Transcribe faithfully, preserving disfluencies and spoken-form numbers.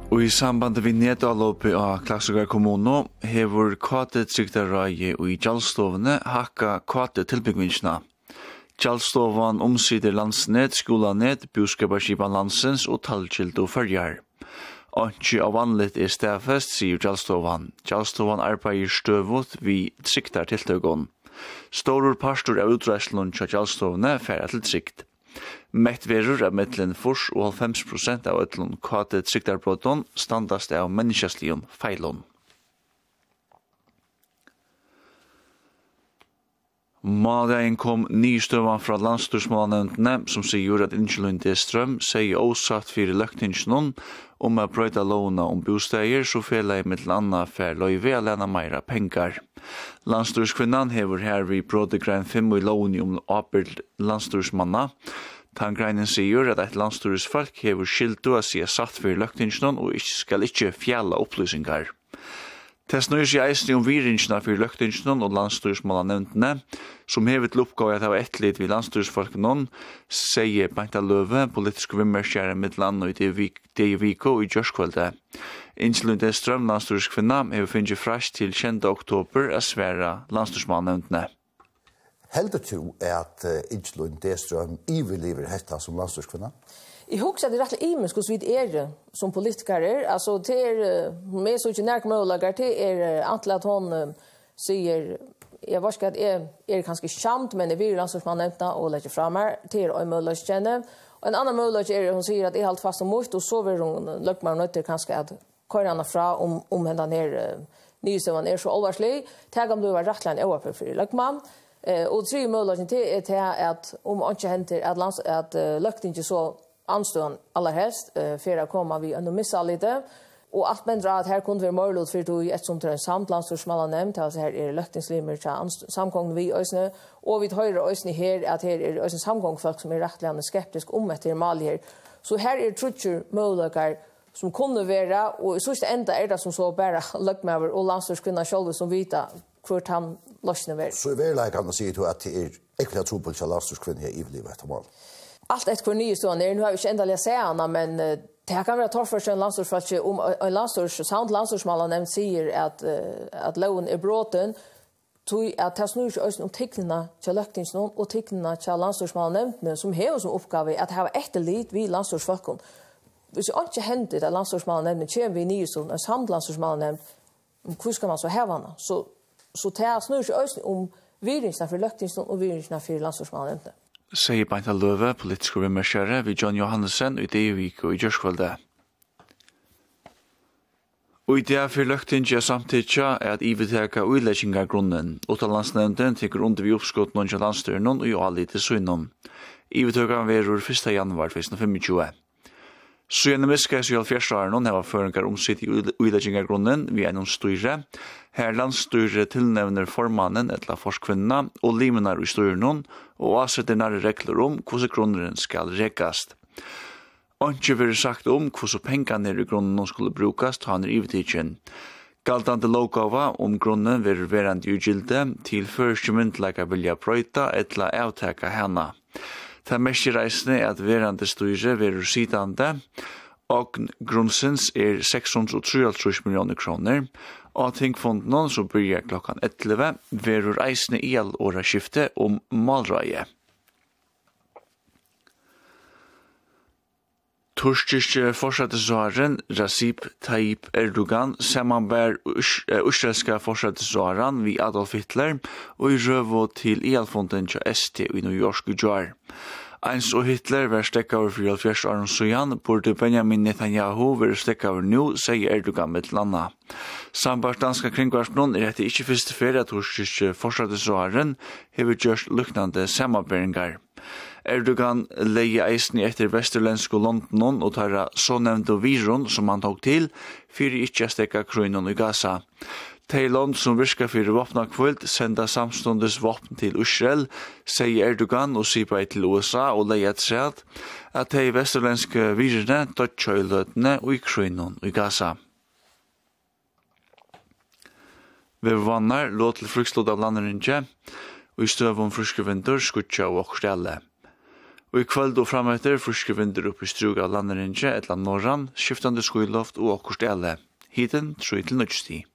Og I samband vi nedaloppi av Klaksvíkar kommunu hefur kvati trygdarrægi og I Gjaldstofene hakka kvati tilbyggvinsna. Gjaldstofan omsider landsnet, skolanet, búskaparskipan landsins og talgildu førjar. Anki av vanligt er stafest, sier Gjaldstofan. Gjaldstofan arbeider støvut vi trygtar tiltøgon. Storur pastor av utreislun til Gjaldstofene færa til trygt. Mett verur av mittlen fors og halvfems prosent av ötlun kvate trygdarbroton standast av menneskjastlion feilon. Måldagen kom nystøvan fra landstorsmålnevntene som sier at Ingelund Strøm sier åsatt fyrir løgtingsnon om å brøyta lovna om bosteier så fela I mittel anna fer løyve alena meira pengar. Landstórskvinnan hefur her vi brodegrein fem I lovni om åpert landstorsmanna. Tangreinen sier at et landstorsfolk hefur skildu a sia satt fyrir løgtingsnon og skal ikkje fjalla opplysningar. Det snøyer seg eisne om virringsna fyrir løgtingsnon og landstorsmålnevntene, som hever til oppgave at av etterlit vi landstorsfolkenon, sier Beinta Løve, politisk vimmerskjære middeland og I det viko I Gjørskvölde. Ingelund Strøm, landstórskvinna, hever finnje frast til tjende oktober a sværa landstorsmålnevntene. Heldur du at uh, Ingelund Strøm iveliver hetta som landstórskvinna? Jeg husker at det er rettelig imensk hos vi er som politikere. Altså, det er med så ikke nærk muligere, det er antall at hun uh, sier, jeg var ikke at jeg er kanskje kjamt, men jeg vil landstorsmann nevnta og legger frem her, det er en mulighet kjenne. Og en annen mulighet er hun sier at jeg er helt fast og mot, og så vil hun løkke meg nødt til kanskje at køyre henne fra om, om henne her uh, nystøven er så alvarslig. Det kan bli rettelig en overfor for løkkemann. Uh, og tre muligheter til er til at om ikke henter at, lands, at uh, løkte ikke så anstånd aller helst, uh, for å komme vi enda missa litt. Og alt mindre at her kunne vi målet for to I et som til en samt landstorsmål nevnt, altså her er løktingslimer til samkongen vi øsne, og vi høyre øsne her at her er øsne samkongfolk som er rettelig skeptisk om etter mal her. Så her er trutcher muligheter som kunne være, og I siste enda er det som så bare løkmever og landstórskvinna selv som vita hvor han løsne ver. Så I verleikene sier du at det er ekkert tro på at landstórskvinna er ivelig etter mal? Alt etter hvor nye stående er, nå har vi ikke endelig se henne, men uh, det kan være torrt for en landstorsfolk om en landstors, samt landstorsmålen nevnt sier at, uh, at loven er bråten, tog at det snur ikke om tikkene til løktingsnån og tikkene til landstorsmålen nevntene, som har som oppgave at det har etterlit vi landstorsfolken. Hvis det ikke hender at landstorsmålen nevnt, kommer vi nye stående, samt landstorsmålen nevnt, hvor skal man så heve henne? Så, så det snur ikke om virringsene for løktingsnån og virringsene for landstorsmålen nevntene. Sier Beinta Løve, politisk vimmerskjære ved John Johannessen I det viko I Gjørskvölde. Og I det for løgtinja samtidsja er at iveteka uilegginga grunnen. Utenlandsnevnden tekur under vi oppskott noen til landstyrnon og jo allit til søgnom. Iveteka verur første januar tjuendi tjuefem. Søgjene miskes I halvfjerdsåren heva føringar omsitt I uilegginga grunnen vi er noen styre. Her landstyre tilnevner formannen etla forskvinna og limenar I styrnon og avsetter nære regler om hvordan grunneren skal rekast. Anki vil sagt om hvordan pengene I grunnen skulle brukast han er ivetidjen. Galtande lovgava om grunnen vil verand ugilde til første myndleika vilja brøyta etla avteka hana. Det mest reisende er at verande styre vil sidande og grunnsins er seks hundre og treoghalvtrýss millioner kroner. Og tingfonden som byrjar klokkan elleve verur eisne I all åra skifte om malrøye. Turkiske forsattesvaren Recep Tayyip Erdogan samanbær israelska forsattesvaren vi Adolf Hitler og I røvo til I L-fonden til S T I New York I jar. Eins og Hitler var stekkaver for halvfjerds åren søyan, burde Benjamin Netanyahu være stekkaver nå, sier Erdogan med landa. Sambart danska kringvarsbron er etter ikke første ferie at turkiske forsattesvaren hever gjørst luknande samanbæringar. Erdogan leie eisen etter vesterlensk og London og tar så nevnte viron som han tok til, fyrir ikke stekka kruinon I Gaza. Thailand som virker for våpnakvult senda samstundes våpen til Israel, sier Erdogan og sier til U S A og leiet seg at de vesterlenske virene dødja I løtene og I kruinon I Gaza. Vi vannar låt til frukslåd av landerinje og I støv om fruske vinter skutja og okstelle. Og i kveld og fremetter friske vinter opp i struga av landerinje, et land norran, skiftande skoiloft og okkurstelle. Hiten tror jeg til nødstid.